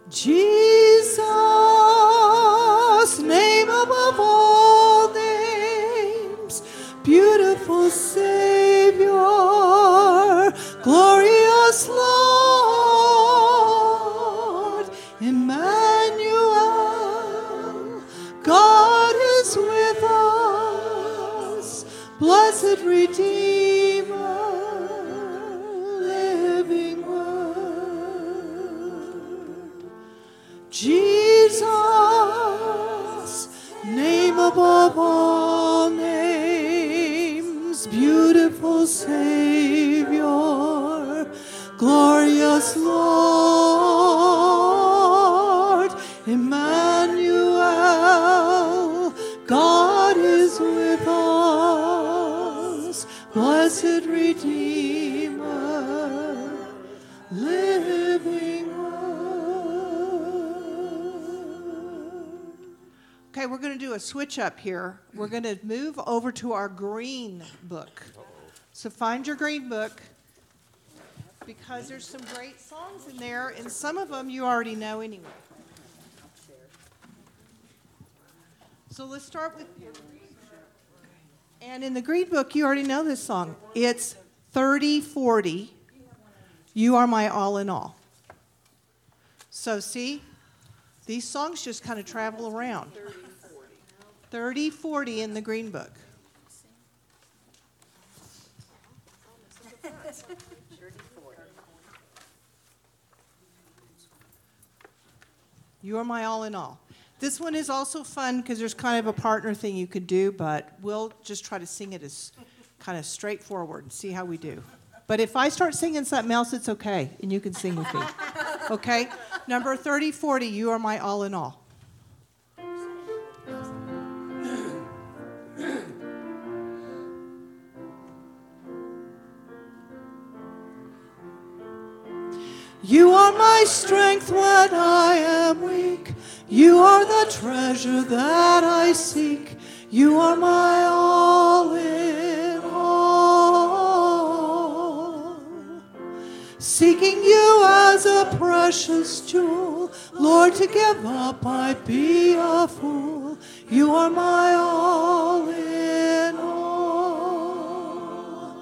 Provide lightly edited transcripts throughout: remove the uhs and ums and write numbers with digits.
Jesus, name above all names, beautiful Savior, glorious Lord, Emmanuel, God is with us, blessed Redeemer, living Word. Jesus, name above all names, beautiful Savior, glorious Lord, Emmanuel, God is with us, blessed Redeemer, living Word. Okay, we're going to do a switch up here. We're going to move over to our green book. So find your green book, because there's some great songs in there, and some of them you already know anyway. So let's start with, and in the green book, you already know this song. It's 3040, You Are My All in All. So see, these songs just kind of travel around. 3040 in the green book. You Are My All in All. This one is also fun because there's kind of a partner thing you could do, but we'll just try to sing it as kind of straightforward and see how we do. But if I start singing something else, it's okay, and you can sing with me. Okay? Number 3040, You Are My All in All. You are my strength when I am weak. You are the treasure that I seek. You are my all in all. Seeking you as a precious jewel, Lord, to give up I'd be a fool. You are my all in all.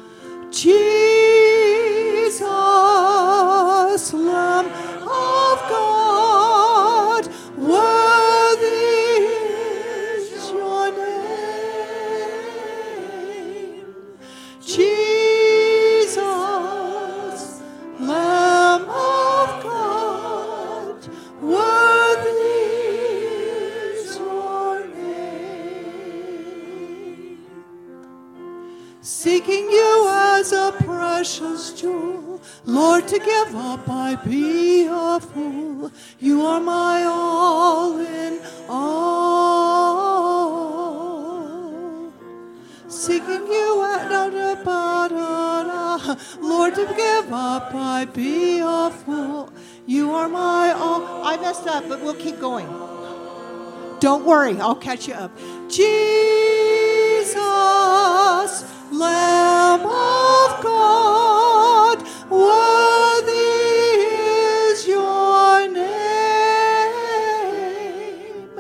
Jesus, Lamb of God, worthy is your name. Jesus, Lamb of God, worthy is your name. Seeking you as a precious jewel, Lord, to give up I'd be a fool. You are my all in all. Seeking you Lord, to give up I'd be a fool. You are my all. I messed up, but we'll keep going. Don't worry, I'll catch you up. Jesus, Lamb of God, worthy is your name.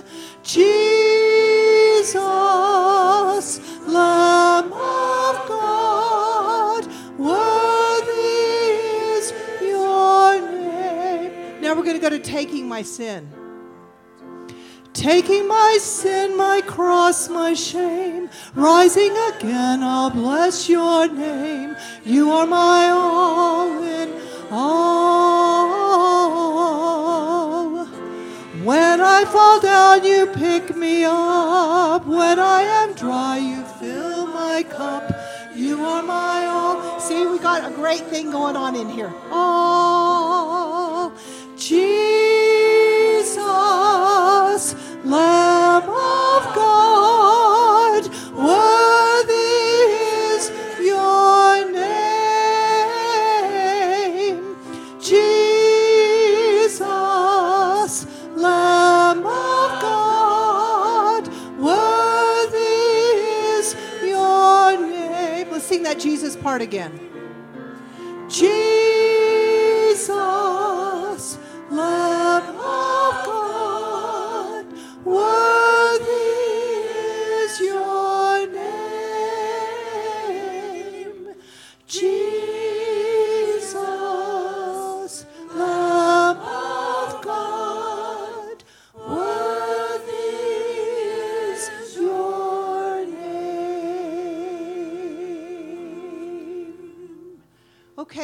Jesus, Lamb of God, worthy is your name. Now we're going to go to Taking My Sin. Taking my sin, my cross, my shame, rising again, I'll bless your name. You are my all in all. When I fall down, you pick me up. When I am dry, you fill my cup. You are my all. See, we got a great thing going on in here. Oh, Jesus, Lamb of God, worthy is your name. Jesus, Lamb of God, worthy is your name. Let's sing that Jesus part again. Jesus, Lamb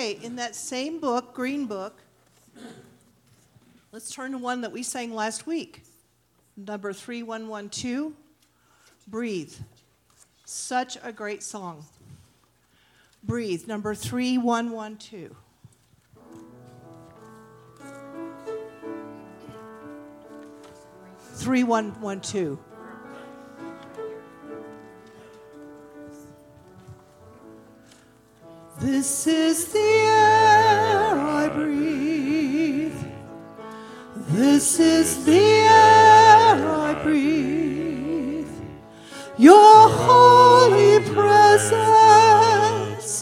Okay, in that same book, Green Book, let's turn to one that we sang last week. Number 3112, Breathe. Such a great song. Breathe, number 3112. Three, 112. This is the air I breathe. This is the air I breathe. Your holy presence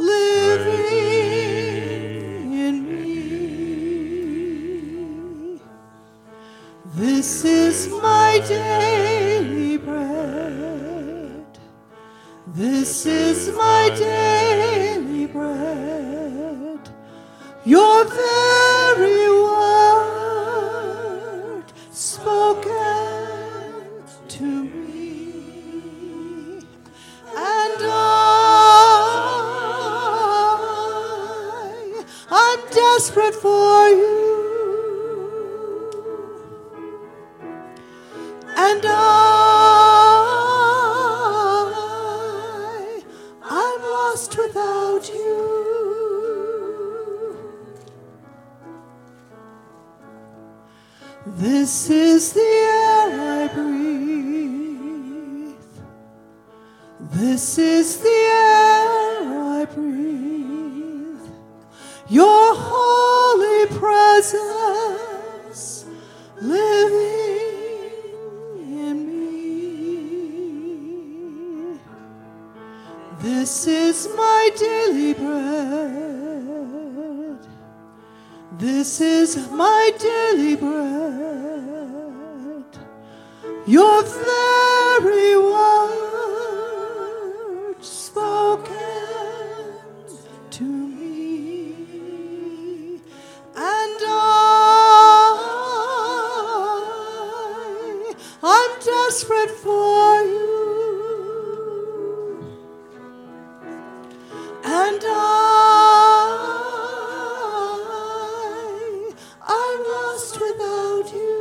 living in me. This is my daily bread. This is my daily bread. Your very word spoken to me. And I'm desperate for you. And I'm lost without you. This is the air I breathe. This is the air I breathe. Your holy presence living in me. This is my daily bread. This is my daily bread. Your very word spoken to me. And I'm desperate for you. And I'm lost without you.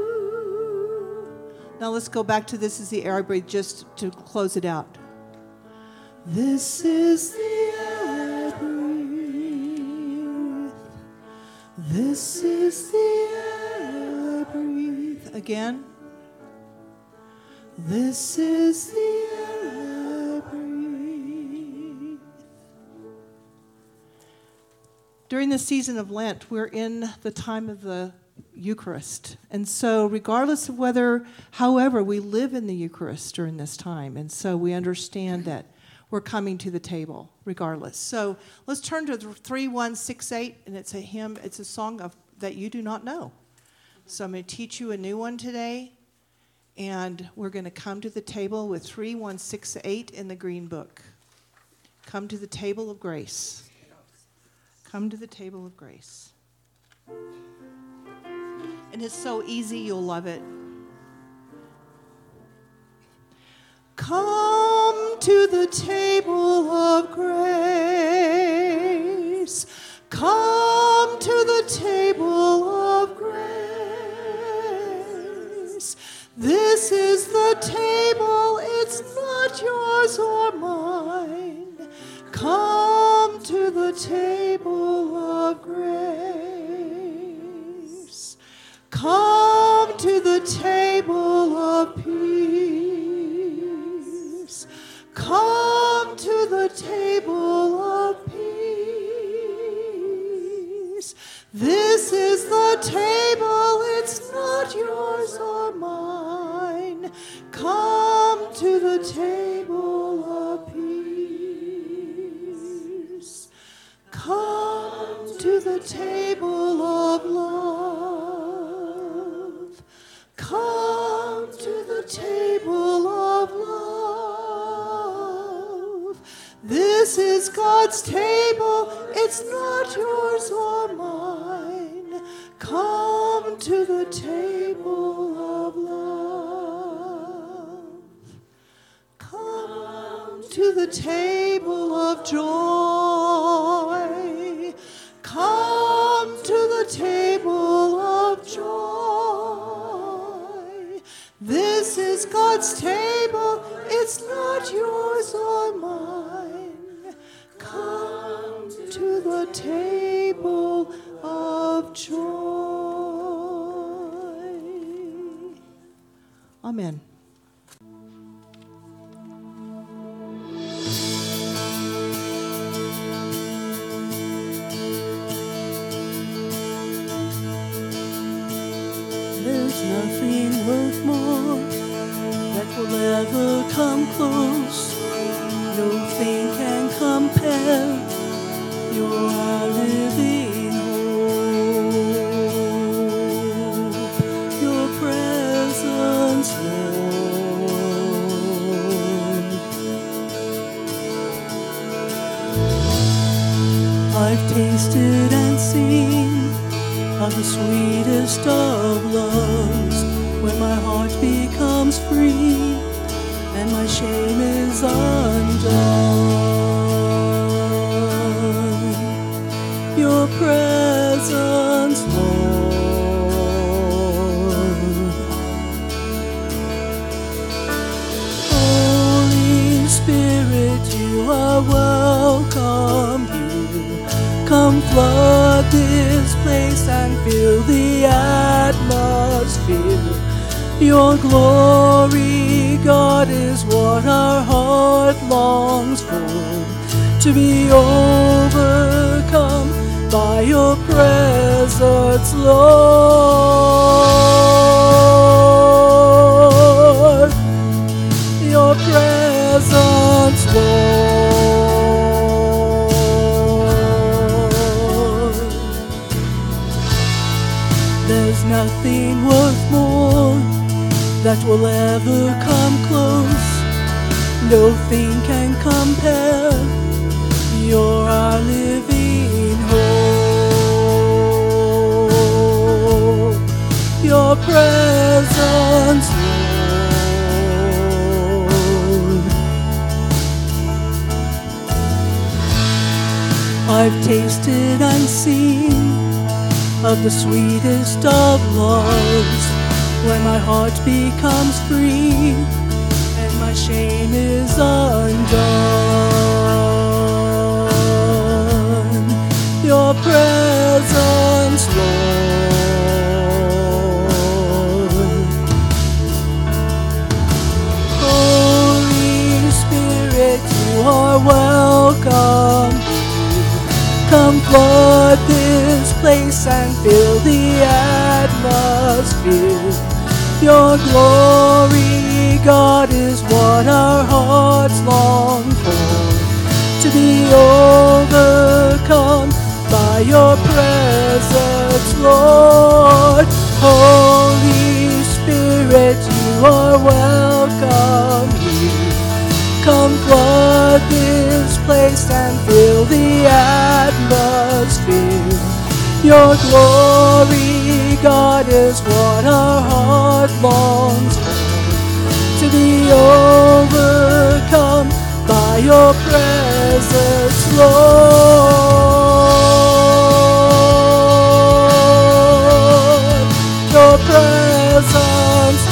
Now let's go back to This is the Air I Breathe just to close it out. This is the air I breathe. This is the air I breathe. Again. This is the air I breathe. During the season of Lent, we're in the time of the Eucharist. And so regardless of however, we live in the Eucharist during this time. And so we understand that we're coming to the table regardless. So let's turn to 3168, and it's a hymn, it's a song that you do not know. So I'm going to teach you a new one today. And we're going to come to the table with 3168 in the Green Book. Come to the table of grace. Come to the table of grace. And it's so easy, you'll love it. Come to the table of grace. Come to the table of grace. This is the table, it's not yours or mine. Come to the table of grace. Come to the table of peace. Come to the table of peace. This is the table, it's not yours or mine. Come to the table of peace. Come to the table of love. Come to the table of love. This is God's table, it's not yours or mine. Come to the table of love. Come to the table of joy. joy. Amen. There's nothing worth more that will ever come close. Nothing can compare. You're our living hope. Your presence, Lord. I've tasted and seen of the sweetest of loves, when my heart becomes free and my shame is undone. Your presence, Lord. Holy Spirit, you are welcome here. Come flood this place and fill the atmosphere. Your glory, God, is what our heart longs for. To be overcome by your presence, Lord. Your presence, Lord. There's nothing worth more that will ever come close. Nothing can compare. You're our living hope. Your presence, Lord. I've tasted and seen of the sweetest of loves, when my heart becomes free and my shame is undone. Your presence, Lord. Holy Spirit, you are welcome. Come flood this place and fill the atmosphere. Your glory, God, is what our hearts long for. To be overcome by your presence, Lord. Holy Spirit, you are welcome here. Come flood this place and fill the atmosphere. Your glory, God, is what our heart longs for. To be overcome by your presence, Lord. Your presence,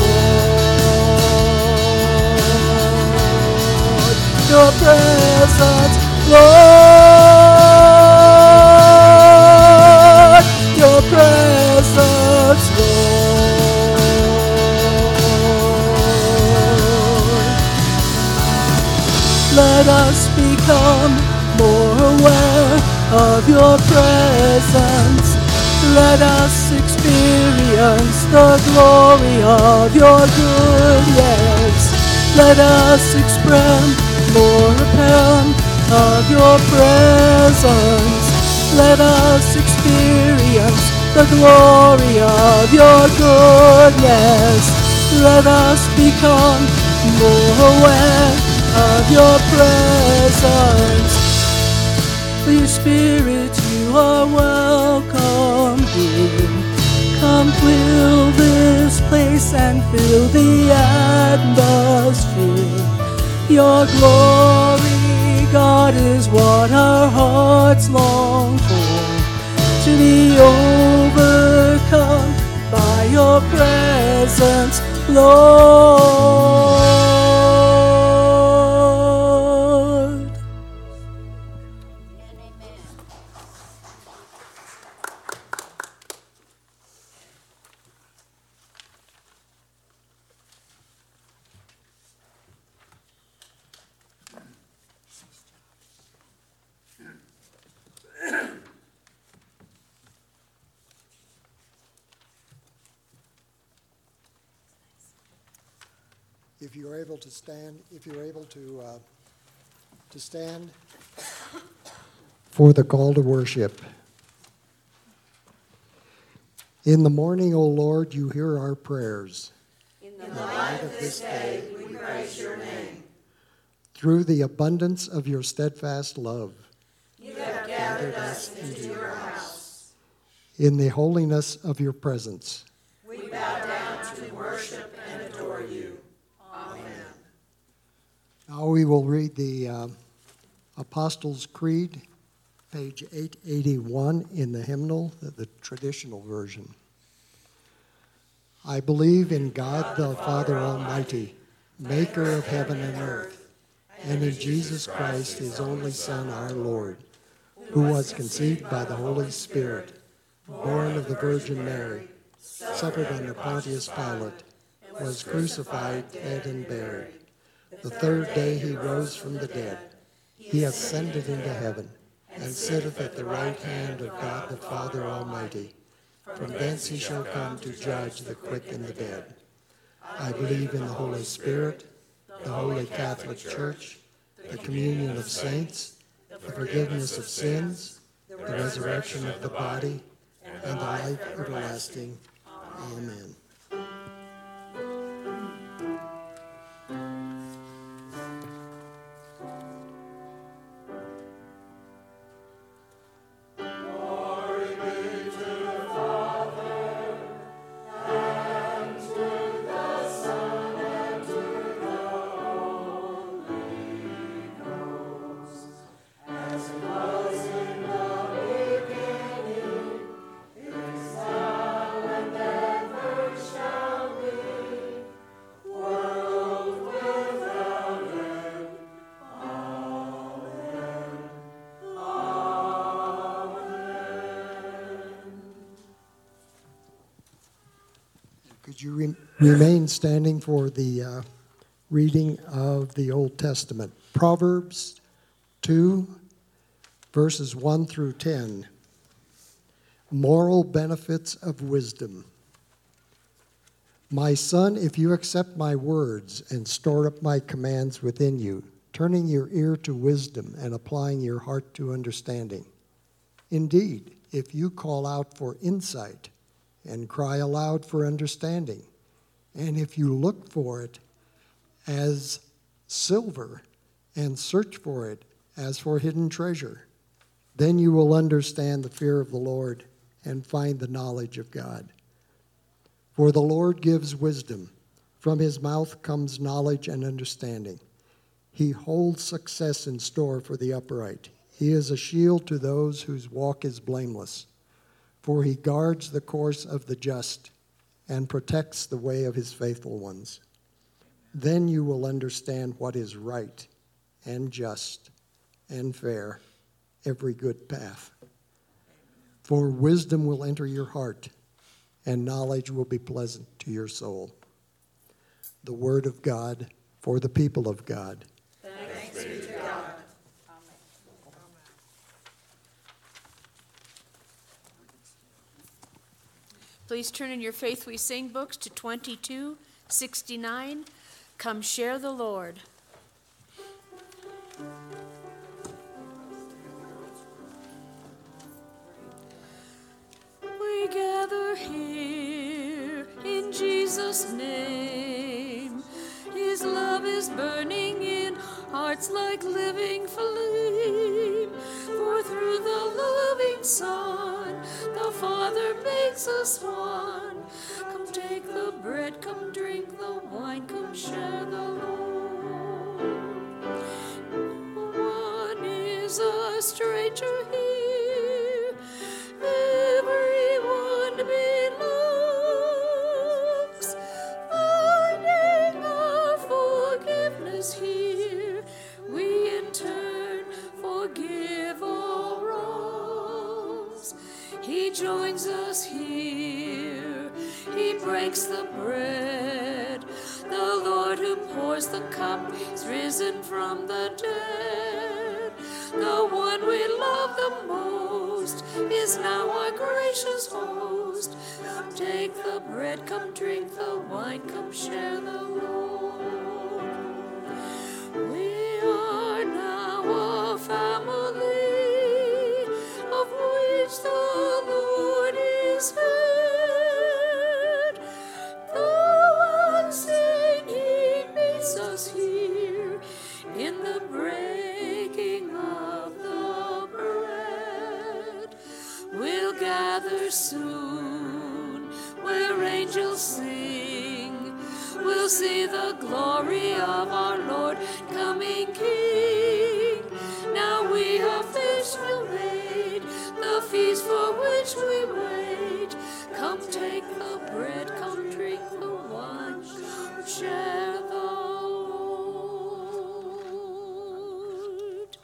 Lord. Your presence, Lord. Your presence, Lord. Let us become more aware of your presence. Let us experience the glory of your goodness. Let us express more apparent of your presence. Let us experience the glory of your goodness. Let us become more aware of your presence. Holy Spirit, you are welcome here. Come fill this place and fill the atmosphere. Your glory, God, is what our hearts long for. To be overcome by your presence, Lord. If you are able to stand, to stand for the call to worship. In the morning, O Lord, you hear our prayers. In the light of this day, we praise your name. Through the abundance of your steadfast love, You have gathered us into your house. in the holiness of your presence. We bow down to worship and adore you. Amen. Now we will read the Apostles' Creed, page 881 in the hymnal, the traditional version. I believe in God the Father Almighty, maker of heaven and earth, and in Jesus Christ, his only Son, our Lord, who was conceived by the Holy Spirit, born of the Virgin Mary, suffered under Pontius Pilate, was crucified, dead, and buried. The third day he rose from the dead. He ascended into heaven, and sitteth at the right hand of God the Father Almighty. From thence he shall come to judge the quick and the dead. I believe in the Holy Spirit, the Holy Catholic Church, the communion of saints, the forgiveness of sins, the resurrection of the body, and the life everlasting. Amen. Could you remain standing for the reading of the Old Testament? Proverbs 2, verses 1 through 10. Moral benefits of wisdom. My son, if you accept my words and store up my commands within you, turning your ear to wisdom and applying your heart to understanding. Indeed, if you call out for insight and cry aloud for understanding, and if you look for it as silver and search for it as for hidden treasure, then you will understand the fear of the Lord and find the knowledge of God. For the Lord gives wisdom. From his mouth comes knowledge and understanding. He holds success in store for the upright. He is a shield to those whose walk is blameless. For he guards the course of the just and protects the way of his faithful ones. Then you will understand what is right and just and fair, every good path. For wisdom will enter your heart, and knowledge will be pleasant to your soul. The word of God for the people of God. Thanks be to God. Please turn in your Faith We Sing books to 2269. Come share the Lord. We gather here in Jesus' name. His love is burning in hearts like living flame. For through the loving Son, the Father makes us one. Come take the bread, come drink the wine, come share the Lord. No one is a stranger here. Everyone belongs. Finding our forgiveness here, we in turn forgive all wrongs. He joins us here. He breaks the bread. The Lord who pours the cup is risen from the dead. The one we love the most is now our gracious host. Come take the bread, come drink the wine, come share the Lord. see the glory of our Lord coming King. Now we have feast well made, the feast for which we wait. Come take the bread, come drink the wine, share the Lord.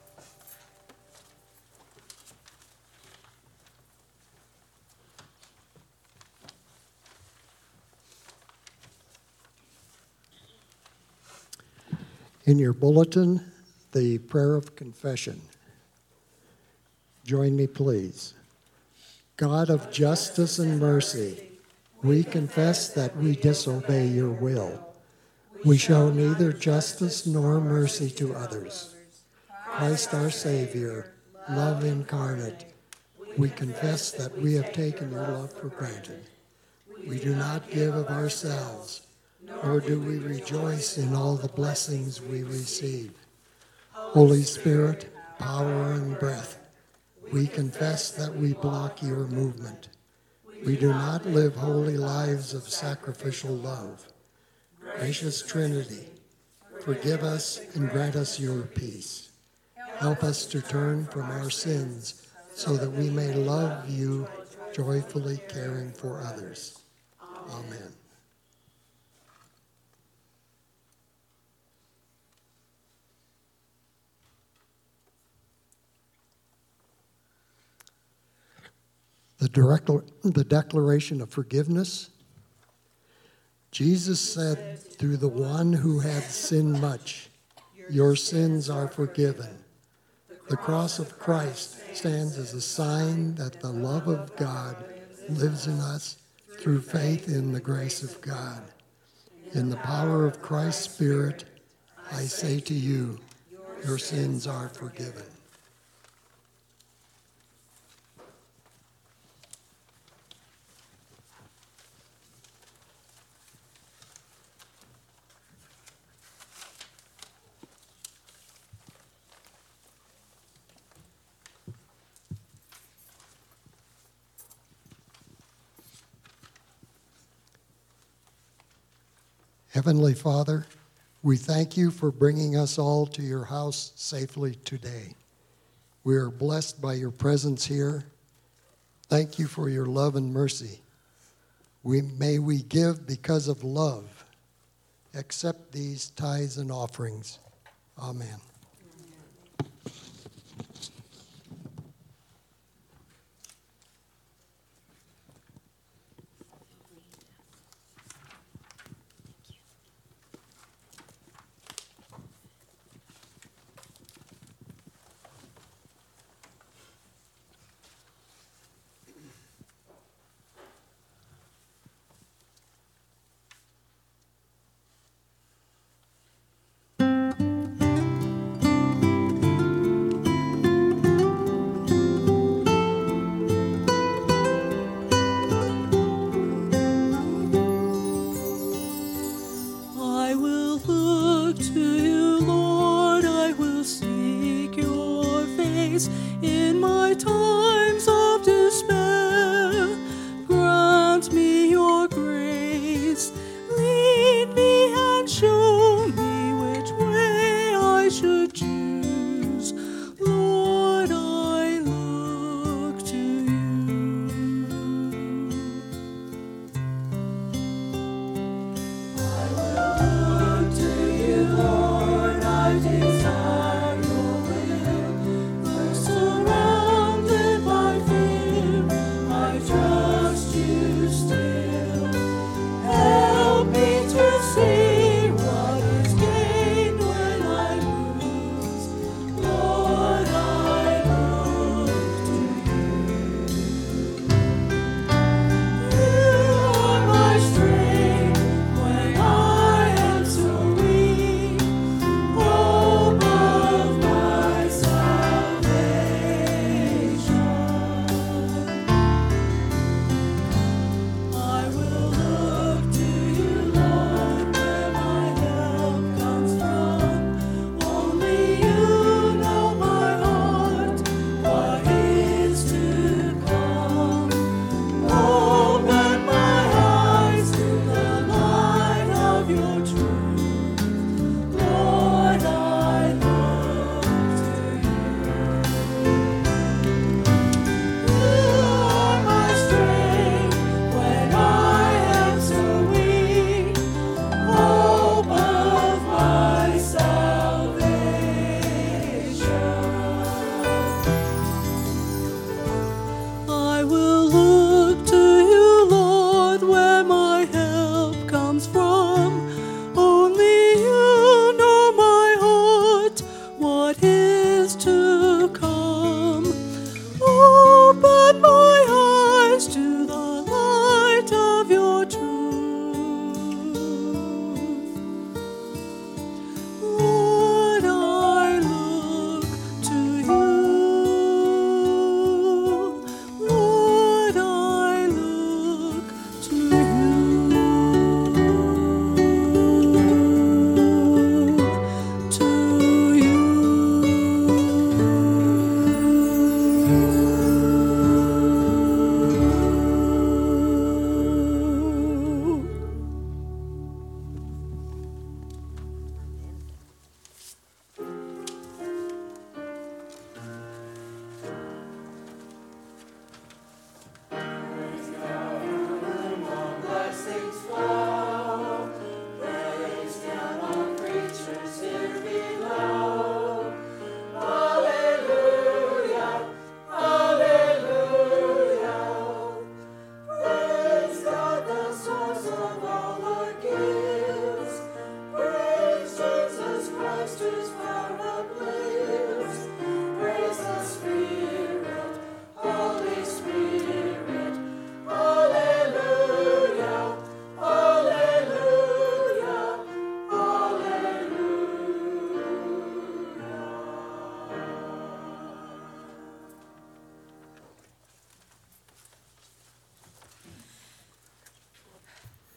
In your bulletin, the prayer of confession. Join me, please. God of justice and mercy, we confess that we disobey your will. We show neither justice nor mercy to others. Christ our Savior, love incarnate, we confess that we have taken your love for granted. We do not give of ourselves, nor do we rejoice in all the blessings we receive. Holy Spirit, power and breath, we confess that we block your movement. We do not live holy lives of sacrificial love. Gracious Trinity, forgive us and grant us your peace. Help us to turn from our sins so that we may love you, joyfully caring for others. Amen. The declaration of forgiveness. Jesus said through the one who had sinned much, your sins are forgiven. The cross of Christ stands as a sign that the love of God lives in us through faith in the grace of God. In the power of Christ's Spirit, I say to you, your sins are forgiven. Heavenly Father, we thank you for bringing us all to your house safely today. We are blessed by your presence here. Thank you for your love and mercy. May we give because of love. Accept these tithes and offerings. Amen.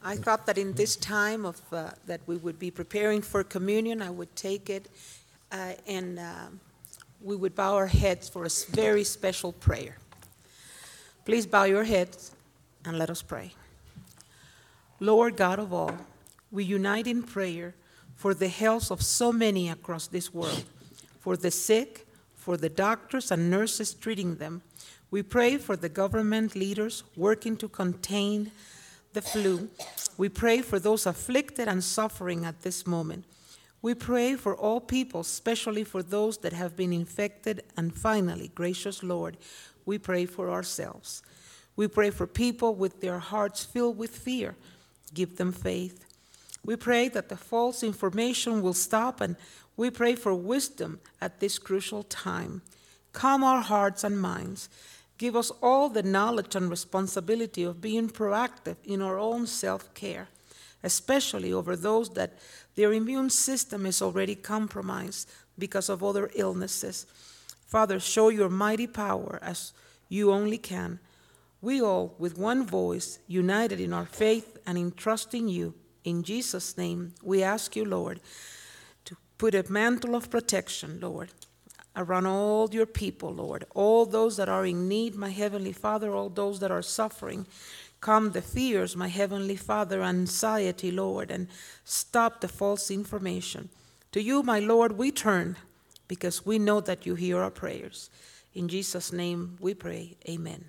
I thought that in this time of that we would be preparing for communion, I would take it and we would bow our heads for a very special prayer. Please bow your heads and let us pray. Lord God of all, we unite in prayer for the health of so many across this world, for the sick, for the doctors and nurses treating them. We pray for the government leaders working to contain the flu. We pray for those afflicted and suffering at this moment. We pray for all people, especially for those that have been infected. And finally, gracious Lord, we pray for ourselves. We pray for people with their hearts filled with fear. Give them faith. We pray that the false information will stop, and we pray for wisdom at this crucial time. Calm our hearts and minds. Give us all the knowledge and responsibility of being proactive in our own self-care, especially over those that their immune system is already compromised because of other illnesses. Father, show your mighty power as you only can. We all, with one voice, united in our faith and in trusting you, in Jesus' name, we ask you, Lord, to put a mantle of protection, Lord, around all your people, Lord, all those that are in need, my Heavenly Father, all those that are suffering. Calm the fears, my Heavenly Father, anxiety, Lord, and stop the false information. To you, my Lord, we turn because we know that you hear our prayers. In Jesus' name we pray, amen.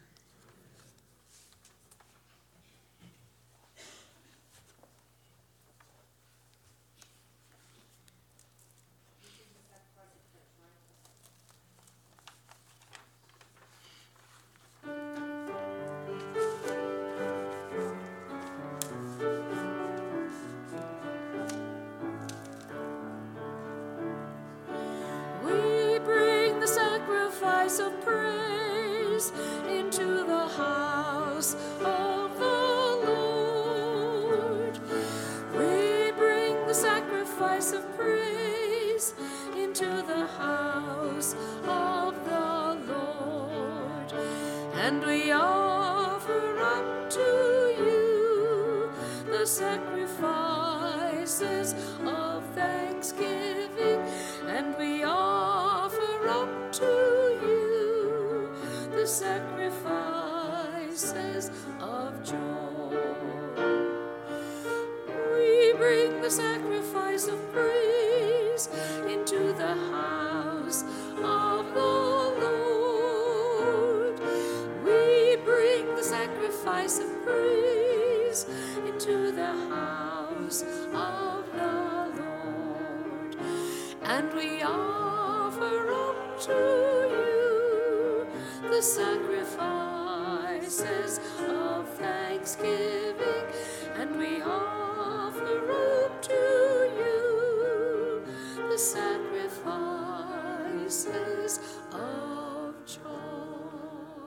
Of praise into the house of the Lord. We bring the sacrifice of praise into the house of the Lord, and we offer up to you the sacrifices of thanksgiving, and we offer up to the sacrifices of joy. We bring the sacrifice of praise into the house of the Lord. We bring the sacrifice of praise into the house of the Lord, and we offer up to the sacrifices of thanksgiving, and we offer up to you the sacrifices of joy.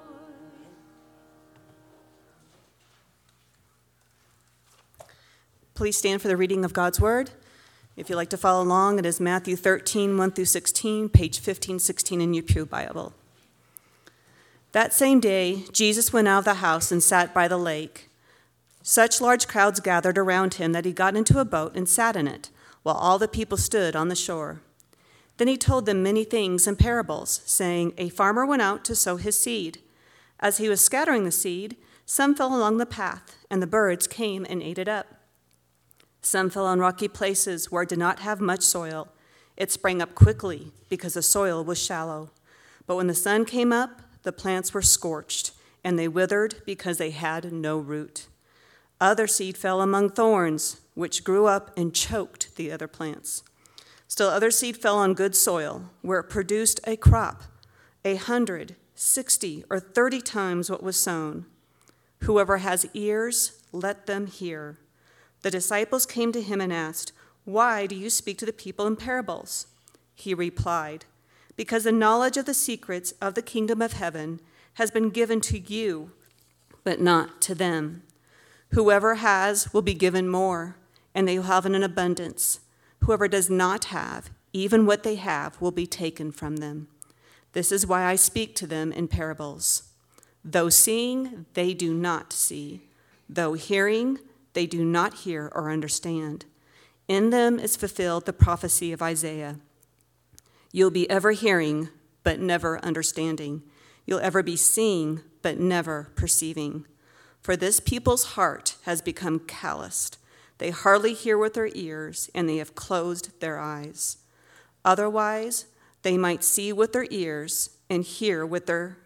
Please stand for the reading of God's Word. If you'd like to follow along, it is Matthew 13, 1 through 16, page 1516 in your pew Bible. That same day, Jesus went out of the house and sat by the lake. Such large crowds gathered around him that he got into a boat and sat in it, while all the people stood on the shore. Then he told them many things in parables, saying, A farmer went out to sow his seed. As he was scattering the seed, some fell along the path, and the birds came and ate it up. Some fell on rocky places where it did not have much soil. It sprang up quickly because the soil was shallow. But when the sun came up, the plants were scorched, and they withered because they had no root. Other seed fell among thorns, which grew up and choked the other plants. Still other seed fell on good soil, where it produced a crop, 100, 60, or 30 times what was sown. Whoever has ears, let them hear. The disciples came to him and asked, Why do you speak to the people in parables? He replied, Because the knowledge of the secrets of the kingdom of heaven has been given to you, but not to them. Whoever has will be given more, and they will have in an abundance. Whoever does not have, even what they have will be taken from them. This is why I speak to them in parables. Though seeing, they do not see. Though hearing, they do not hear or understand. In them is fulfilled the prophecy of Isaiah. You'll be ever hearing, but never understanding. You'll ever be seeing, but never perceiving. For this people's heart has become calloused. They hardly hear with their ears, and they have closed their eyes. Otherwise, they might see with their ears and hear with their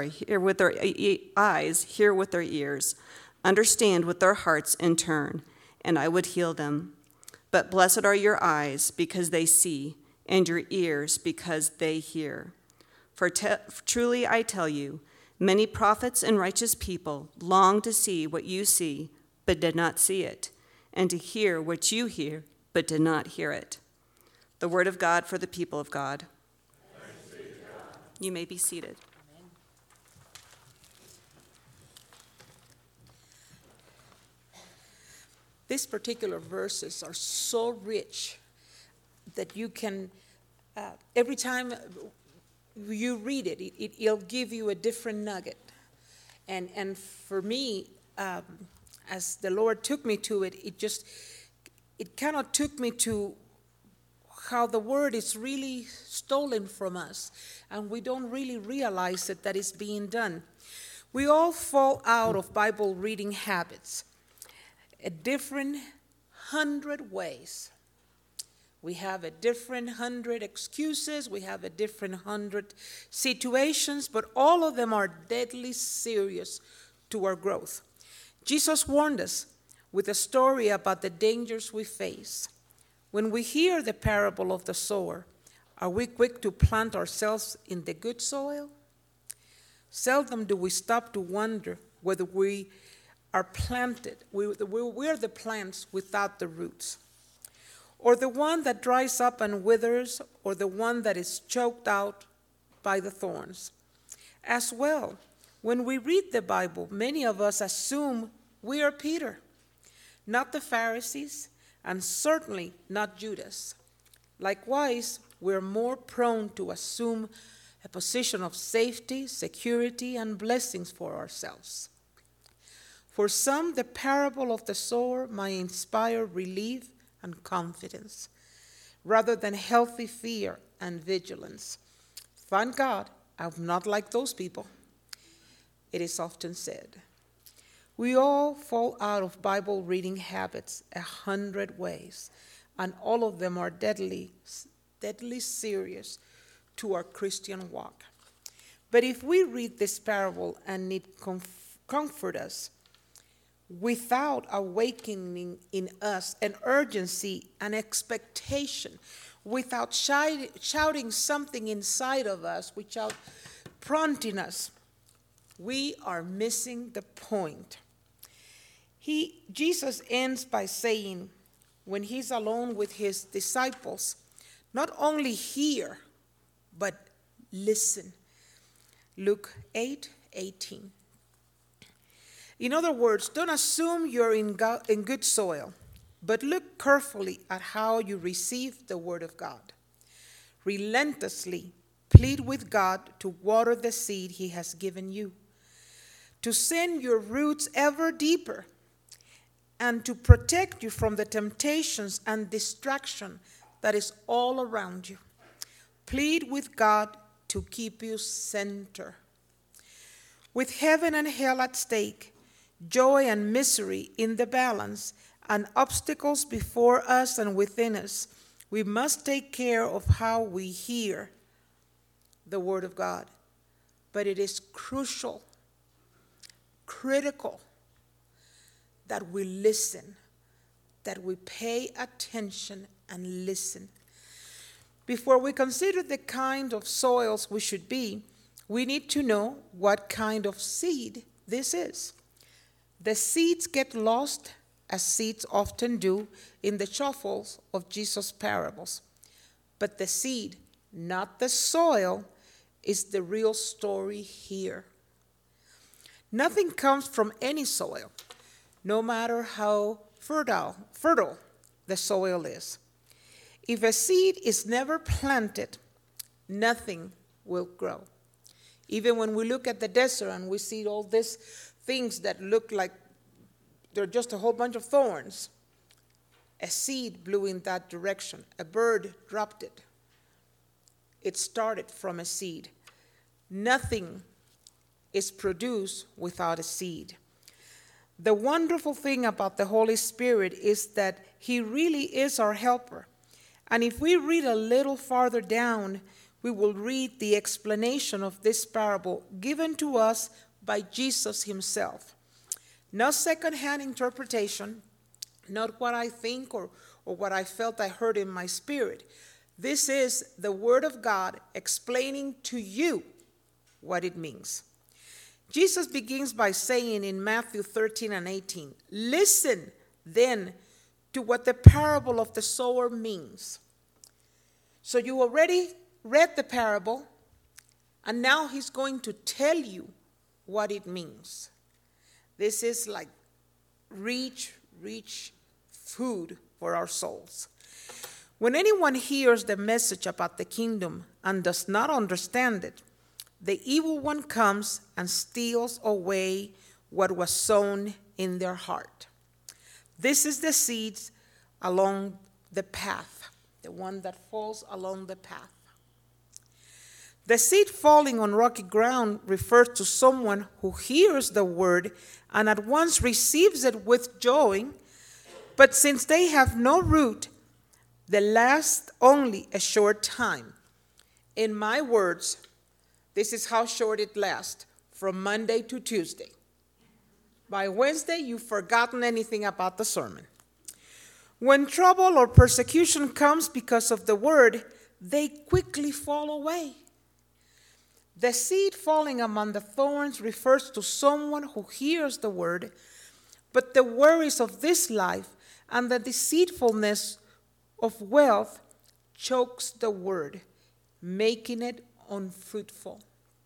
eyes, hear with their ears, understand with their hearts in turn, and I would heal them. But blessed are your eyes because they see, and your ears because they hear. For truly I tell you, many prophets and righteous people long to see what you see, but did not see it, and to hear what you hear, but did not hear it. The word of God for the people of God. Thanks be to God. You may be seated. These particular verses are so rich that you can, every time you read it, it'll give you a different nugget. And for me, as the Lord took me to it, it kind of took me to how the word is really stolen from us, and we don't really realize it, that it's being done. We all fall out of Bible reading habits. A different 100 ways. We have a different 100 excuses. We have a different 100 situations, but all of them are deadly serious to our growth. Jesus warned us with a story about the dangers we face. When we hear the parable of the sower, are we quick to plant ourselves in the good soil? Seldom do we stop to wonder whether we are planted, we're the plants without the roots, or the one that dries up and withers, or the one that is choked out by the thorns. As well, when we read the Bible, many of us assume we are Peter, not the Pharisees, and certainly not Judas. Likewise, we're more prone to assume a position of safety, security, and blessings for ourselves. For some, the parable of the sower might inspire relief and confidence, rather than healthy fear and vigilance. Thank God, I'm not like those people. It is often said. We all fall out of Bible reading habits 100 ways, and all of them are deadly serious to our Christian walk. But if we read this parable and it comfort us, without awakening in us an urgency, an expectation, without shouting something inside of us, without prompting us, we are missing the point. Jesus ends by saying, when he's alone with his disciples, not only hear, but listen. Luke 8:18. In other words, don't assume you're in good soil, but look carefully at how you receive the word of God. Relentlessly plead with God to water the seed he has given you, to send your roots ever deeper, and to protect you from the temptations and distraction that is all around you. Plead with God to keep you centered. With heaven and hell at stake, joy and misery in the balance, and obstacles before us and within us, we must take care of how we hear the word of God. But it is crucial, critical, that we listen, that we pay attention and listen. Before we consider the kind of soils we should be, we need to know what kind of seed this is. The seeds get lost, as seeds often do, in the shuffles of Jesus' parables. But the seed, not the soil, is the real story here. Nothing comes from any soil, no matter how fertile the soil is. If a seed is never planted, nothing will grow. Even when we look at the desert and we see all these things that look like there are just a whole bunch of thorns. A seed blew in that direction. A bird dropped it. It started from a seed. Nothing is produced without a seed. The wonderful thing about the Holy Spirit is that he really is our helper. And if we read a little farther down, we will read the explanation of this parable given to us by Jesus himself. Not secondhand interpretation, not what I think or what I felt I heard in my spirit. This is the Word of God explaining to you what it means. Jesus begins by saying in Matthew 13 and 18, listen then to what the parable of the sower means. So you already read the parable, and now he's going to tell you what it means. This is like rich food for our souls. When anyone hears the message about the kingdom and does not understand it, the evil one comes and steals away what was sown in their heart. This is the seeds along the path, the one that falls along the path. The seed falling on rocky ground refers to someone who hears the word and at once receives it with joy, but since they have no root, they last only a short time. In my words, this is how short it lasts, from Monday to Tuesday. By Wednesday, you've forgotten anything about the sermon. When trouble or persecution comes because of the word, they quickly fall away. The seed falling among the thorns refers to someone who hears the word, but the worries of this life and the deceitfulness of wealth chokes the word, making it unfruitful.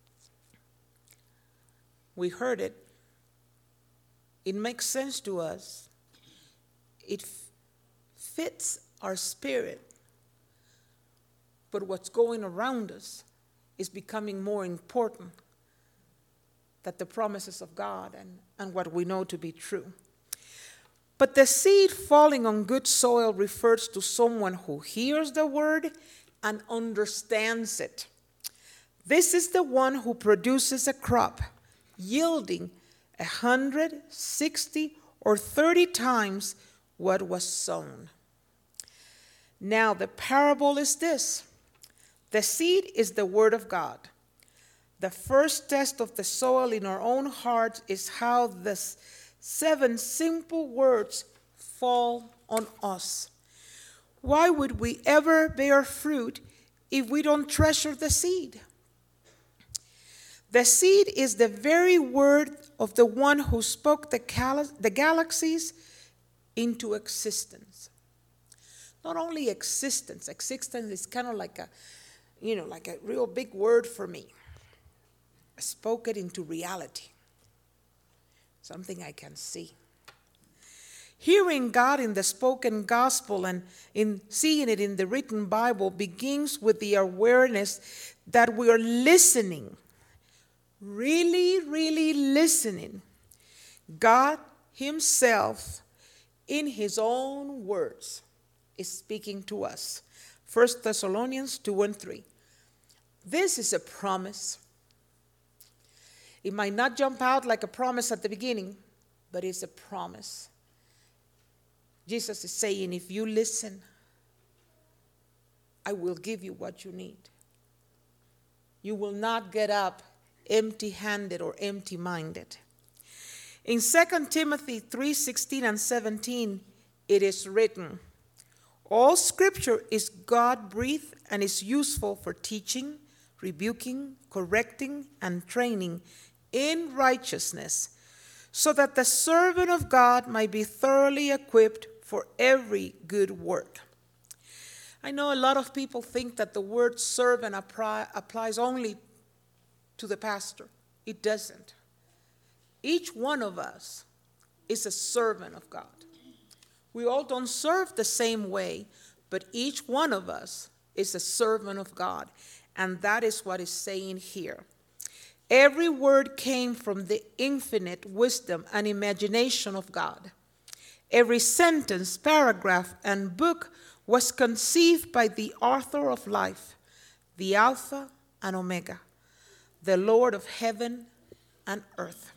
We heard it. It makes sense to us. It fits our spirit. But what's going around us is becoming more important than the promises of God and what we know to be true. But the seed falling on good soil refers to someone who hears the word and understands it. This is the one who produces a crop, yielding 160 or 30 times what was sown. Now the parable is this. The seed is the word of God. The first test of the soil in our own hearts is how the 7 simple words fall on us. Why would we ever bear fruit if we don't treasure the seed? The seed is the very word of the one who spoke the galaxies into existence. Not only existence is kind of like a real big word for me. I spoke it into reality, something I can see. Hearing God in the spoken gospel and in seeing it in the written Bible begins with the awareness that we are listening, really listening. God himself, in his own words, is speaking to us. 1 Thessalonians 2 and 3. This is a promise. It might not jump out like a promise at the beginning, but it's a promise. Jesus is saying, if you listen, I will give you what you need. You will not get up empty-handed or empty-minded. In 2 Timothy 3:16 and 17, it is written, all scripture is God-breathed and is useful for teaching, rebuking, correcting, and training in righteousness, so that the servant of God might be thoroughly equipped for every good work. I know a lot of people think that the word servant applies only to the pastor. It doesn't. Each one of us is a servant of God. We all don't serve the same way, but each one of us is a servant of God. And that is what is saying here. Every word came from the infinite wisdom and imagination of God. Every sentence, paragraph, and book was conceived by the author of life, the Alpha and Omega, the Lord of heaven and earth.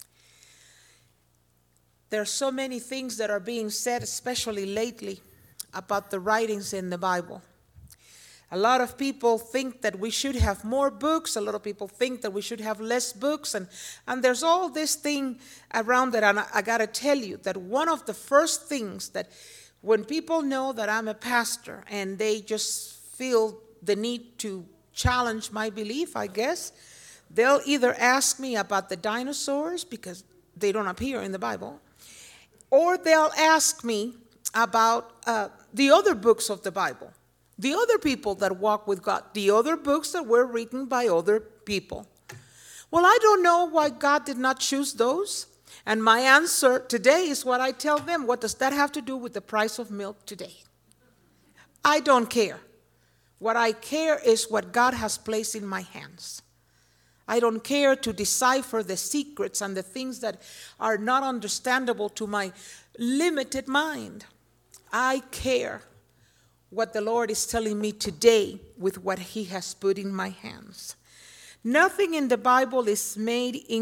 There are so many things that are being said, especially lately, about the writings in the Bible. A lot of people think that we should have more books. A lot of people think that we should have less books. And there's all this thing around it. And I got to tell you that one of the first things that when people know that I'm a pastor and they just feel the need to challenge my belief, I guess, they'll either ask me about the dinosaurs because they don't appear in the Bible, or they'll ask me about the other books of the Bible. The other people that walk with God, the other books that were written by other people. Well, I don't know why God did not choose those. And my answer today is what I tell them. What does that have to do with the price of milk today? I don't care. What I care is what God has placed in my hands. I don't care to decipher the secrets and the things that are not understandable to my limited mind. I care what the Lord is telling me today with what he has put in my hands. Nothing in the Bible has made it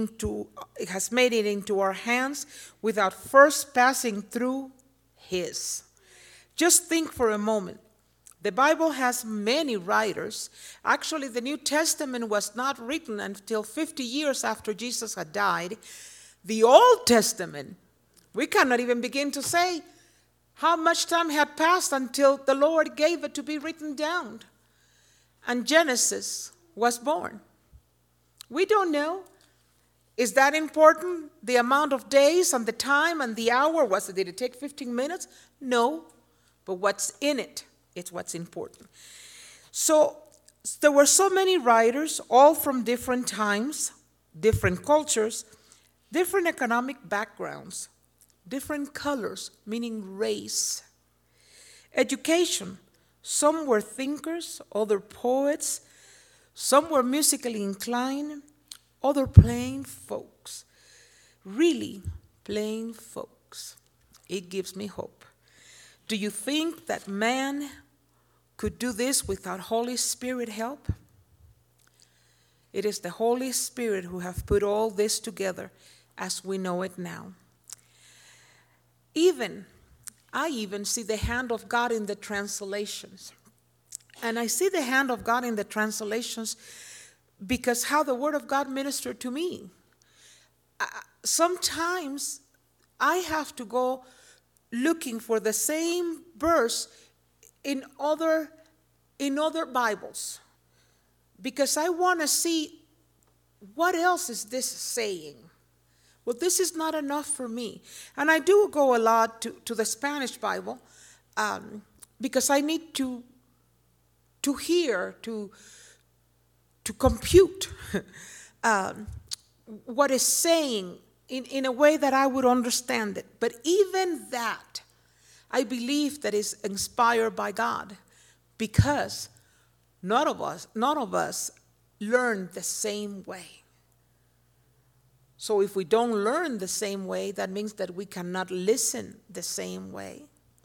into our hands without first passing through his. Just think for a moment. The Bible has many writers. Actually, the New Testament was not written until 50 years after Jesus had died. The Old Testament, we cannot even begin to say how much time had passed until the Lord gave it to be written down. And Genesis was born. We don't know. Is that important? The amount of days and the time and the hour? Did it take 15 minutes? No. But what's in it is what's important. So there were so many writers, all from different times, different cultures, different economic backgrounds, different colors, meaning race. Education. Some were thinkers, other poets. Some were musically inclined, other plain folks. Really plain folks. It gives me hope. Do you think that man could do this without Holy Spirit help? It is the Holy Spirit who have put all this together as we know it now. I even see the hand of God in the translations. And I see the hand of God in the translations because how the Word of God ministered to me. Sometimes I have to go looking for the same verse in other Bibles because I want to see what else is this saying. Well, this is not enough for me. And I do go a lot to the Spanish Bible because I need to hear, to compute what is saying in a way that I would understand it. But even that, I believe that is inspired by God because none of us learn the same way. So if we don't learn the same way, that means that we cannot listen the same way.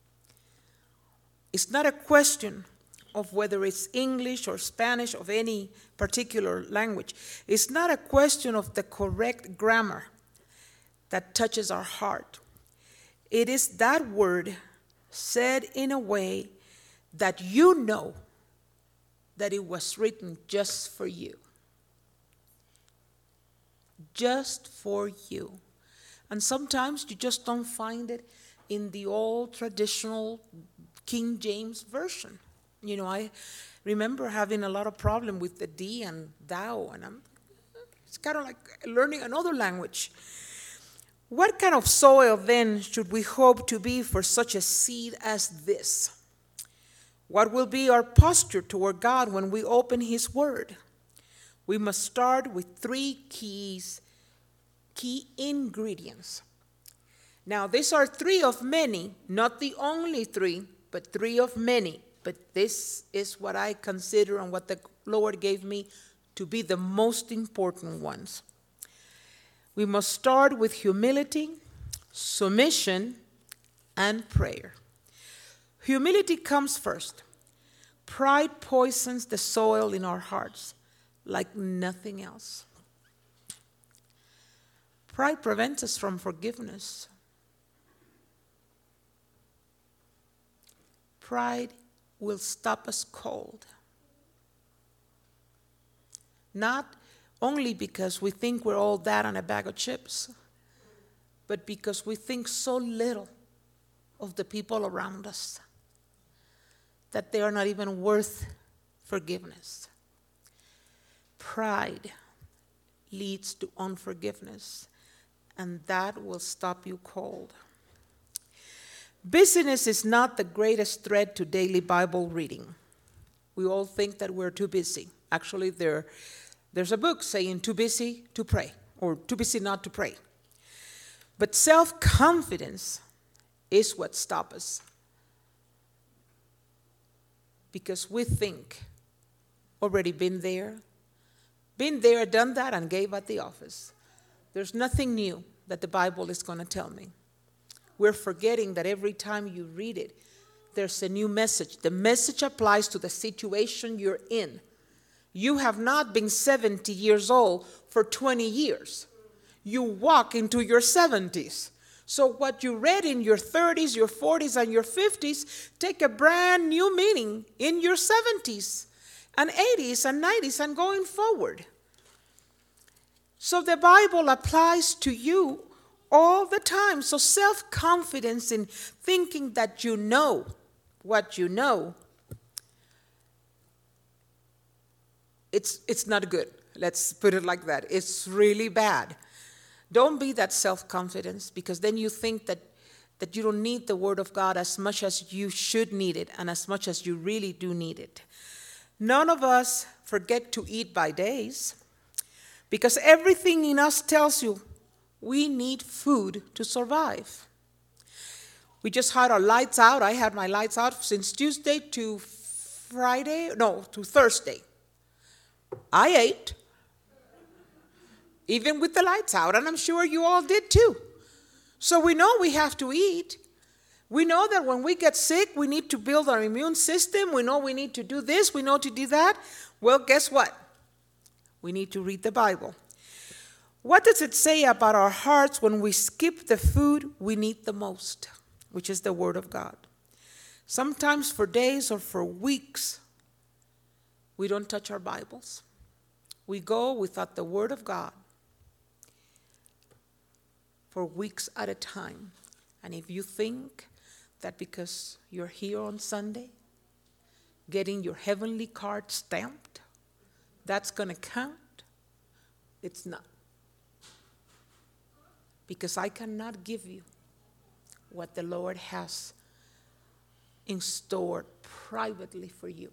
It's not a question of whether it's English or Spanish of any particular language. It's not a question of the correct grammar that touches our heart. It is that word said in a way that you know that it was written just for you. Just for you. And sometimes you just don't find it in the old traditional King James Version. You know, I remember having a lot of problem with the D and thou, and it's kind of like learning another language. What kind of soil then should we hope to be for such a seed as this? What will be our posture toward God when we open His Word? We must start with 3 key ingredients. Now, these are 3 of many, not the only 3, but 3 of many. But this is what I consider and what the Lord gave me to be the most important ones. We must start with humility, submission, and prayer. Humility comes first. Pride poisons the soil in our hearts like nothing else. Pride prevents us from forgiveness. Pride will stop us cold. Not only because we think we're all that on a bag of chips, but because we think so little of the people around us that they are not even worth forgiveness. Pride leads to unforgiveness, and that will stop you cold. Busyness is not the greatest threat to daily Bible reading. We all think that we're too busy. Actually, there's a book saying too busy to pray, or too busy not to pray. But self-confidence is what stops us. Because we think, already been there, done that, and gave at the office. There's nothing new that the Bible is going to tell me. We're forgetting that every time you read it, there's a new message. The message applies to the situation you're in. You have not been 70 years old for 20 years. You walk into your 70s. So what you read in your 30s, your 40s, and your 50s take a brand new meaning in your 70s and 80s and 90s and going forward. So the Bible applies to you all the time. So self-confidence in thinking that you know what you know, it's not good. Let's put it like that. It's really bad. Don't be that self-confidence, because then you think that you don't need the Word of God as much as you should need it and as much as you really do need it. None of us forget to eat by days, because everything in us tells you we need food to survive. We just had our lights out. I had my lights out since Tuesday to Thursday. I ate, even with the lights out, and I'm sure you all did too. So we know we have to eat. We know that when we get sick, we need to build our immune system. We know we need to do this. We know to do that. Well, guess what? We need to read the Bible. What does it say about our hearts when we skip the food we need the most, which is the Word of God? Sometimes for days or for weeks, we don't touch our Bibles. We go without the Word of God for weeks at a time. And if you think that because you're here on Sunday, getting your heavenly card stamped, that's going to count, it's not. Because I cannot give you what the Lord has in store privately for you.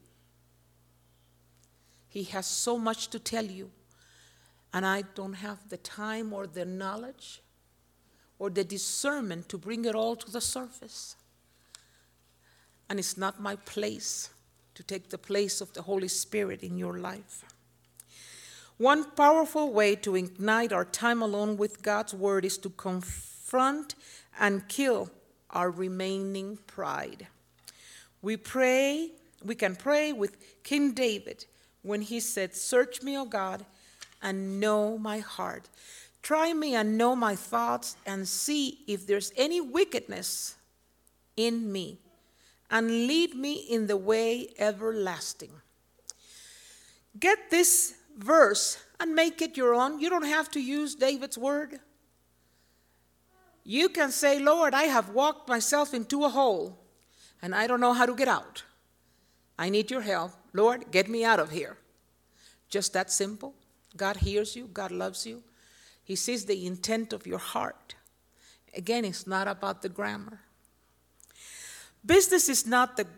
He has so much to tell you, and I don't have the time or the knowledge or the discernment to bring it all to the surface. And it's not my place to take the place of the Holy Spirit in your life. One powerful way to ignite our time alone with God's Word is to confront and kill our remaining pride. We can pray with King David when he said, "Search me, O God, and know my heart. Try me and know my thoughts, and see if there's any wickedness in me, and lead me in the way everlasting." Get this verse and make it your own. You don't have to use David's word. You can say, "Lord, I have walked myself into a hole, and I don't know how to get out. I need your help. Lord, get me out of here." Just that simple. God hears you. God loves you. He sees the intent of your heart. Again, it's not about the grammar. Busyness is not the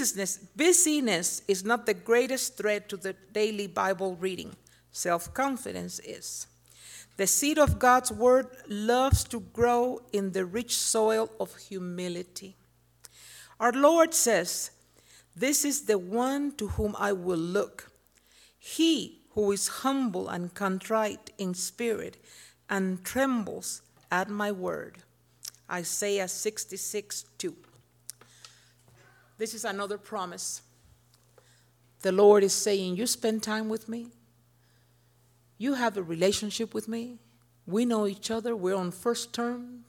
greatest threat to the daily Bible reading. Self-confidence is. The seed of God's word loves to grow in the rich soil of humility. Our Lord says, "This is the one to whom I will look, he who is humble and contrite in spirit and trembles at my word. Isaiah 66:2. This is another promise. The Lord is saying, you spend time with me. You have a relationship with me. We know each other. We're on first term,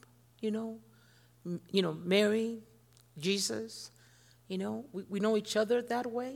Mary, Jesus, we know each other that way.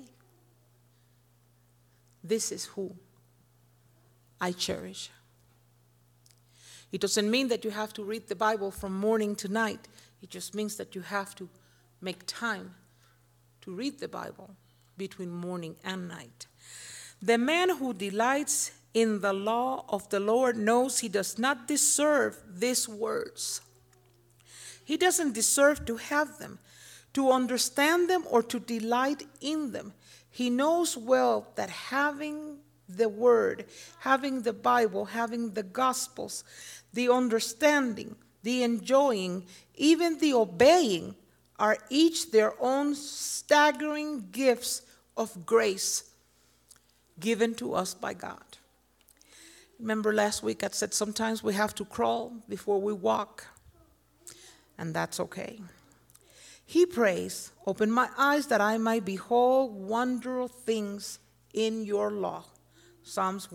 This is who I cherish. It doesn't mean that you have to read the Bible from morning to night. It just means that you have to make time to read the Bible between morning and night. The man who delights in the law of the Lord knows he does not deserve these words. He doesn't deserve to have them, to understand them, or to delight in them. He knows well that having the Word, having the Bible, having the Gospels, the understanding, the enjoying, even the obeying, are each their own staggering gifts of grace given to us by God. Remember last week I said sometimes we have to crawl before we walk, and that's okay. He prays, open my eyes that I might behold wondrous things in your law. Psalms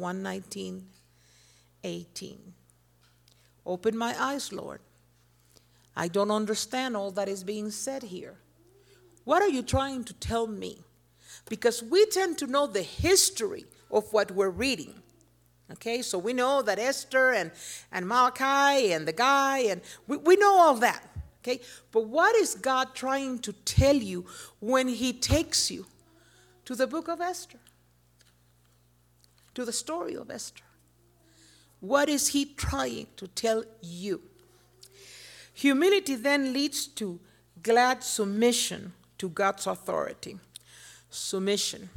119:18. Open my eyes, Lord. I don't understand all that is being said here. What are you trying to tell me? Because we tend to know the history of what we're reading. Okay, so we know that Esther and Malachi and the guy, and we know all that. Okay, but what is God trying to tell you when he takes you to the book of Esther? To the story of Esther? What is he trying to tell you? Humility then leads to glad submission to God's authority. Submission.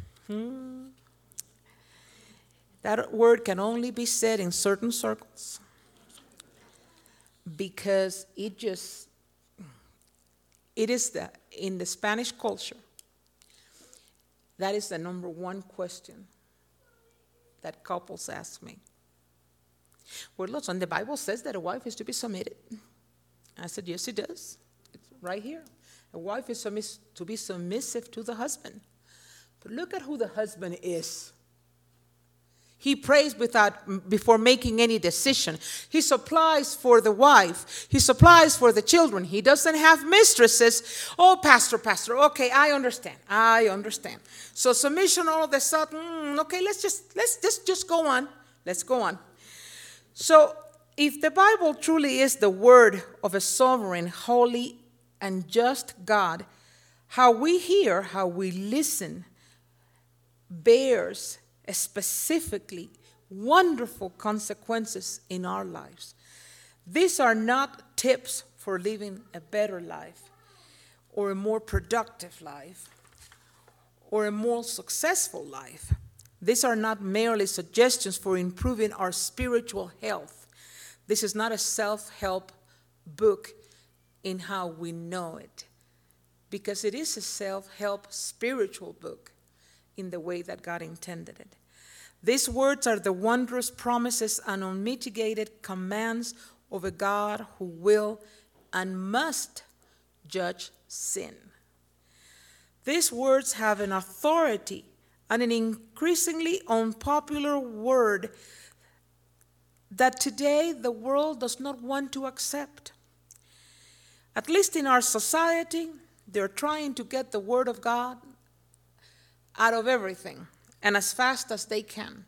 That word can only be said in certain circles because it is in the Spanish culture, that is the number one question that couples ask me. Well, listen, the Bible says that a wife is to be submitted. I said, yes, it does. It's right here. A wife is to be submissive to the husband. But look at who the husband is. He prays before making any decision. He supplies for the wife. He supplies for the children. He doesn't have mistresses. Oh, pastor, okay, I understand. So submission all of a sudden, okay, let's just go on. Let's go on. So if the Bible truly is the word of a sovereign, holy, and just God, how we hear, how we listen, bears specifically wonderful consequences in our lives. These are not tips for living a better life or a more productive life or a more successful life. These are not merely suggestions for improving our spiritual health. This is not a self-help book in how we know it, because it is a self-help spiritual book in the way that God intended it. These words are the wondrous promises and unmitigated commands of a God who will and must judge sin. These words have an authority and an increasingly unpopular word that today the world does not want to accept. At least in our society, they're trying to get the word of God out of everything, and as fast as they can.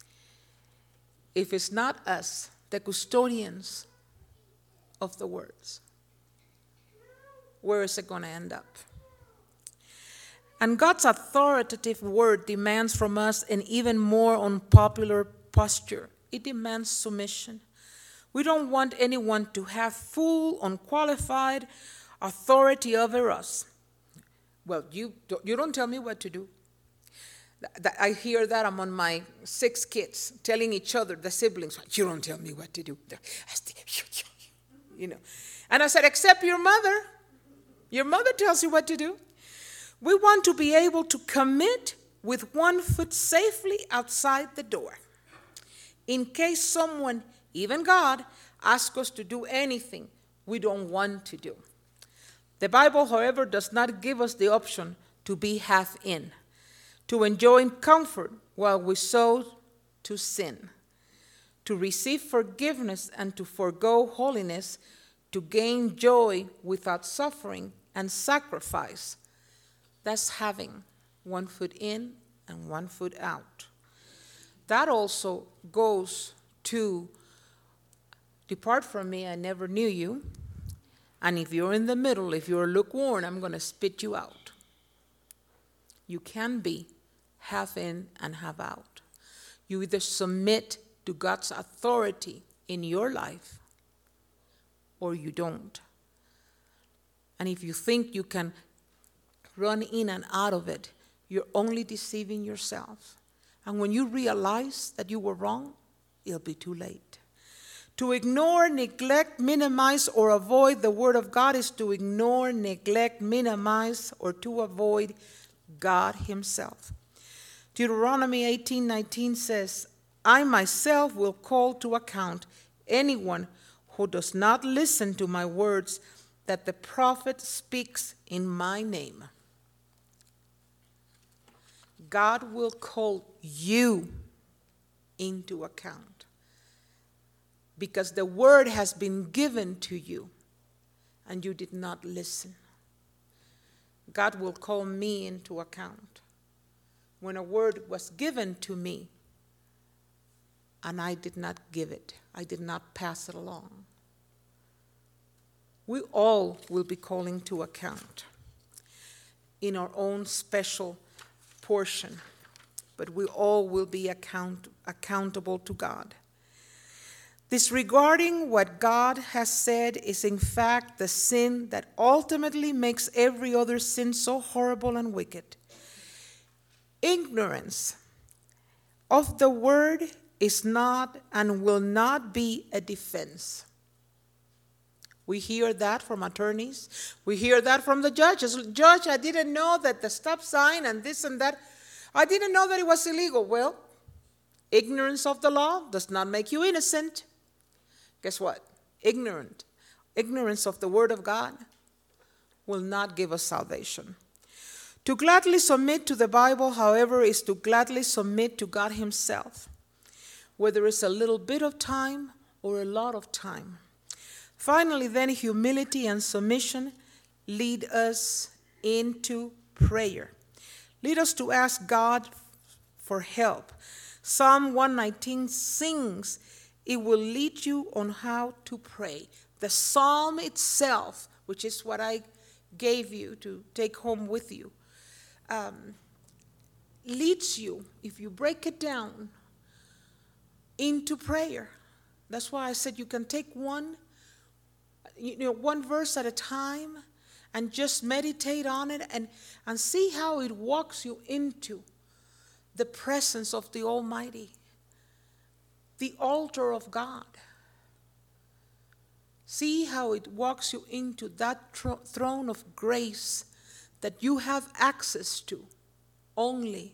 If it's not us, the custodians of the words, where is it going to end up? And God's authoritative word demands from us an even more unpopular posture. It demands submission. We don't want anyone to have full, unqualified authority over us. Well, you don't tell me what to do. I hear that among my 6 kids, telling each other, the siblings, you don't tell me what to do. And I said, except your mother. Your mother tells you what to do. We want to be able to commit with one foot safely outside the door, in case someone, even God, asks us to do anything we don't want to do. The Bible, however, does not give us the option to be half in, to enjoy comfort while we sow to sin, to receive forgiveness and to forego holiness, to gain joy without suffering and sacrifice. That's having one foot in and one foot out. That also goes to depart from me, I never knew you. And if you're in the middle, if you're lukewarm, I'm going to spit you out. You can be half in and half out. You either submit to God's authority in your life or you don't. And if you think you can run in and out of it, you're only deceiving yourself. And when you realize that you were wrong, it'll be too late. To ignore, neglect, minimize, or avoid the Word of God is to ignore, neglect, minimize, or to avoid God Himself. Deuteronomy 18:19 says, I myself will call to account anyone who does not listen to my words that the prophet speaks in my name. God will call you into account because the word has been given to you and you did not listen. God will call me into account when a word was given to me and I did not give it. I did not pass it along. We all will be calling to account in our own special portion, but we all will be accountable to God. Disregarding what God has said is in fact the sin that ultimately makes every other sin so horrible and wicked. Ignorance of the word is not and will not be a defense. We hear that from attorneys. We hear that from the judges. Judge, I didn't know that the stop sign and this and that, I didn't know that it was illegal. Well, ignorance of the law does not make you innocent. Guess what? Ignorance of the word of God will not give us salvation. To gladly submit to the Bible, however, is to gladly submit to God Himself, whether it's a little bit of time or a lot of time. Finally, then, humility and submission lead us into prayer. Lead us to ask God for help. Psalm 119 sings, it will lead you on how to pray. The psalm itself, which is what I gave you to take home with you, leads you, if you break it down, into prayer. That's why I said you can take one verse at a time and just meditate on it and see how it walks you into the presence of the Almighty, the altar of God. See how it walks you into that throne of grace that you have access to only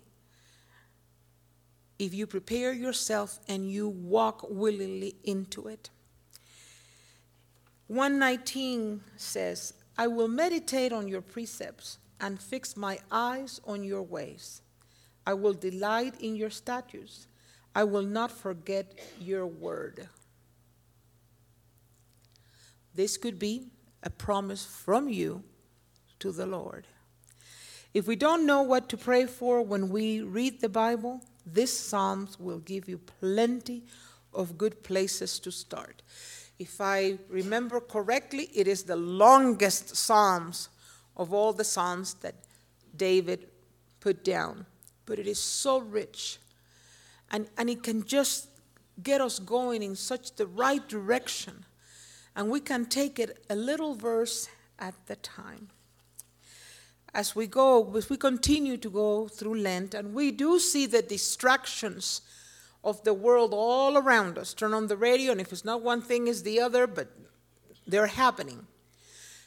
if you prepare yourself and you walk willingly into it. 119 says, I will meditate on your precepts and fix my eyes on your ways. I will delight in your statutes. I will not forget your word. This could be a promise from you to the Lord. If we don't know what to pray for when we read the Bible, this Psalms will give you plenty of good places to start. If I remember correctly, it is the longest Psalms of all the Psalms that David put down. But it is so rich. And it can just get us going in such the right direction. And we can take it a little verse at the time. As we continue to go through Lent, and we do see the distractions of the world all around us. Turn on the radio, and if it's not one thing, it's the other, but they're happening.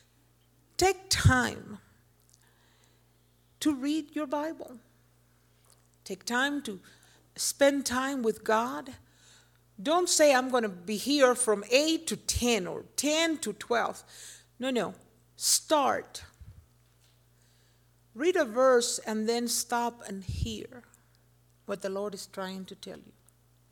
Take time to read your Bible. Take time to spend time with God. Don't say, I'm going to be here from 8 to 10 or 10 to 12. No. Start. Read a verse and then stop and hear what the Lord is trying to tell you.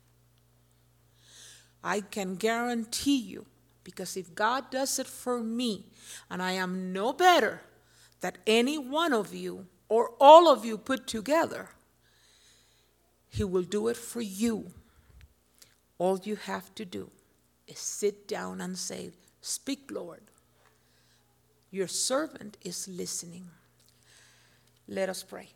I can guarantee you, because if God does it for me, and I am no better than any one of you or all of you put together, He will do it for you. All you have to do is sit down and say, speak, Lord. Your servant is listening. Let us pray.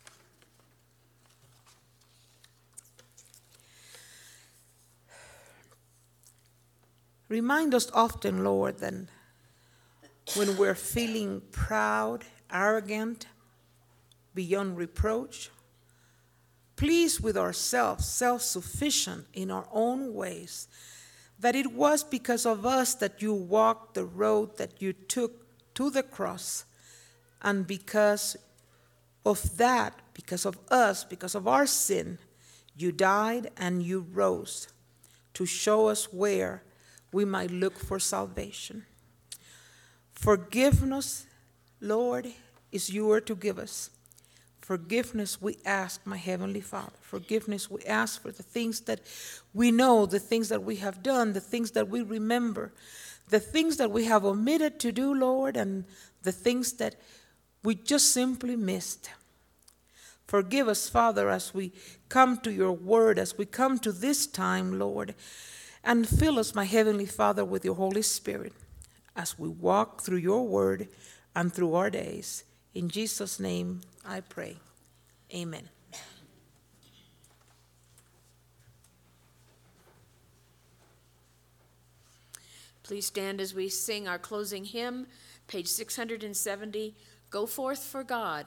Remind us often, Lord, that when we're feeling proud, arrogant, beyond reproach, pleased with ourselves, self-sufficient in our own ways, that it was because of us that you walked the road that you took to the cross, and because of that, because of us, because of our sin, you died and you rose to show us where we might look for salvation. Forgiveness, Lord, is yours to give us. Forgiveness we ask, my Heavenly Father. Forgiveness we ask for the things that we know, the things that we have done, the things that we remember, the things that we have omitted to do, Lord, and the things that we just simply missed. Forgive us, Father, as we come to your word, as we come to this time, Lord, and fill us, my Heavenly Father, with your Holy Spirit as we walk through your word and through our days. In Jesus' name I pray. Amen. Please stand as we sing our closing hymn, page 670, Go Forth for God.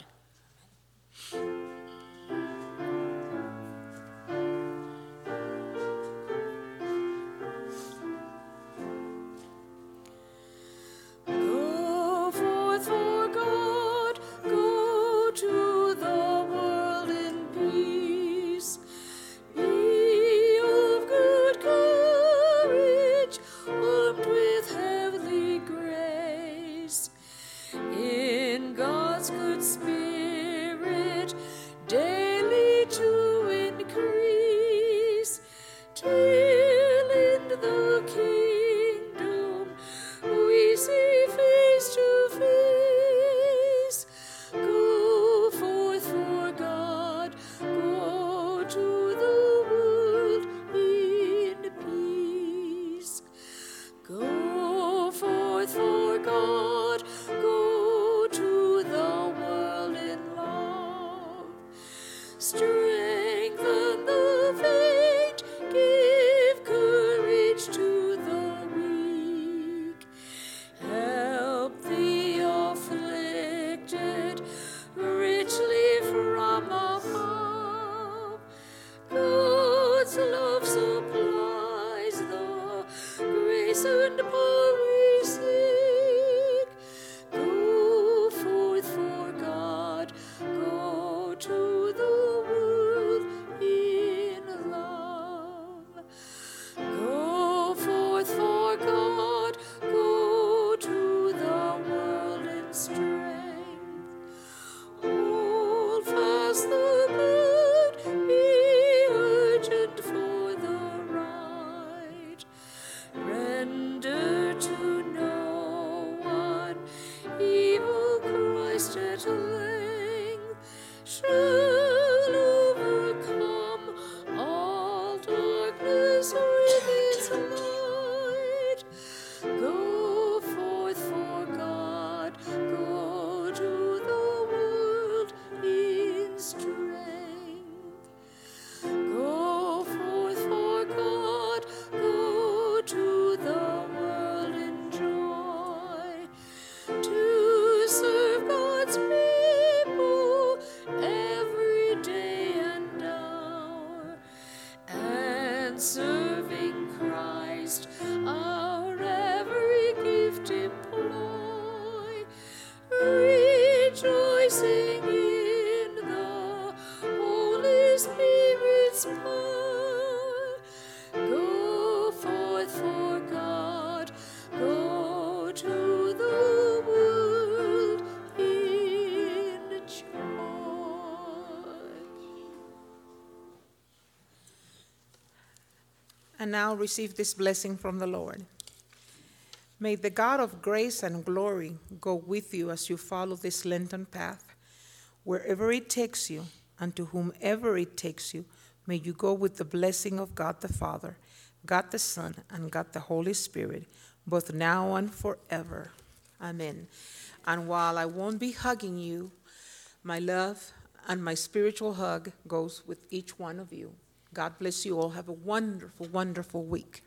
And now receive this blessing from the Lord. May the God of grace and glory go with you as you follow this Lenten path. Wherever it takes you and to whomever it takes you, may you go with the blessing of God the Father, God the Son, and God the Holy Spirit, both now and forever. Amen. And while I won't be hugging you, my love and my spiritual hug goes with each one of you. God bless you all. Have a wonderful, wonderful week.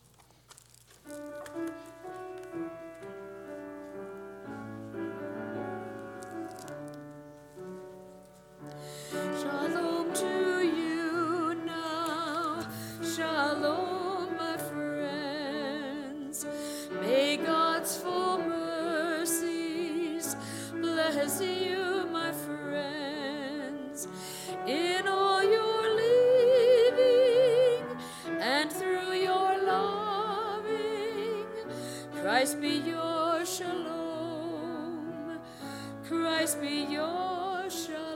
Shalom to you now. Shalom, my friends. May God's full mercies bless you, my friends, in all your living and through your loving. Christ be your shalom. Christ be your shalom.